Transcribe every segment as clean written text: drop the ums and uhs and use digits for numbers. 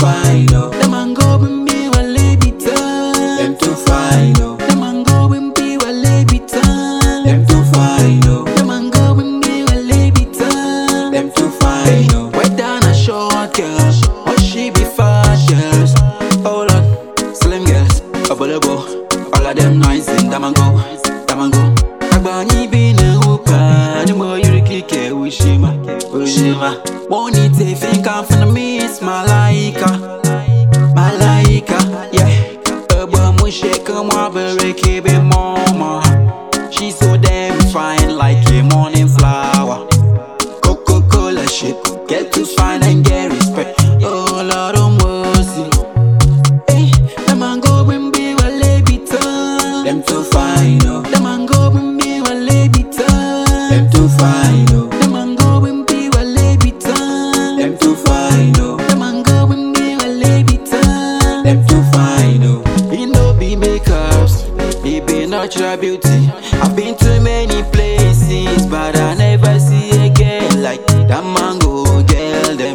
fine, oh. Them man go bring me while they be done. Them too fine, oh. Them man go bring me while they be done. Them too fine, oh. Them man go bring me while they be done. Them too fine, oh. Whether a short girl or she be fat girls, oh Lord, slim girls, available. All of them nice in Damango, Damango. Agbani be ne upa, the more you kick it, Ushima, Ushima. Won't it think I'm from me, it's Malaika, Malaika, yeah. Urban Mushe, come over, keep it mama. She's so damn fine, like a morning flower. Coca-Cola shit, get to find and get respect. Oh Lord, oh mercy. Hey, the man go bring me while they be done. Them too fine, oh. The man go bring me while they be done. Them too fine, oh. The man go bring me while they be done. Them too fine, oh. The man go bring me while they be done. Them too fine, oh. He no be makeups, he be natural beauty. I've been to many places, but I never see a girl like that mango girl them.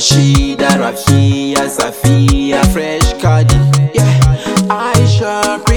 Rashida, Rafia, Safia, Fresh Cardi, yeah. Aisha,